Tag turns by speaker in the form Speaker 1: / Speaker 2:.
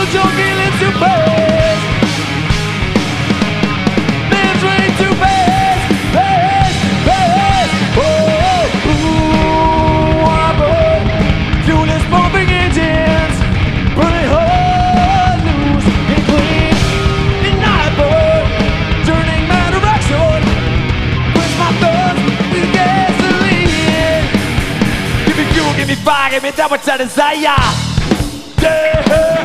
Speaker 1: junkie lives too fast. Man's way too fast, fast, fast. Oh, ooh, I burn. Fuelless pumping engines, burning hard, loose and clean. And I burn, turning my direction. Quench my thirst with gasoline. Give me fuel, give me fire, give me that which I desire. Yeah.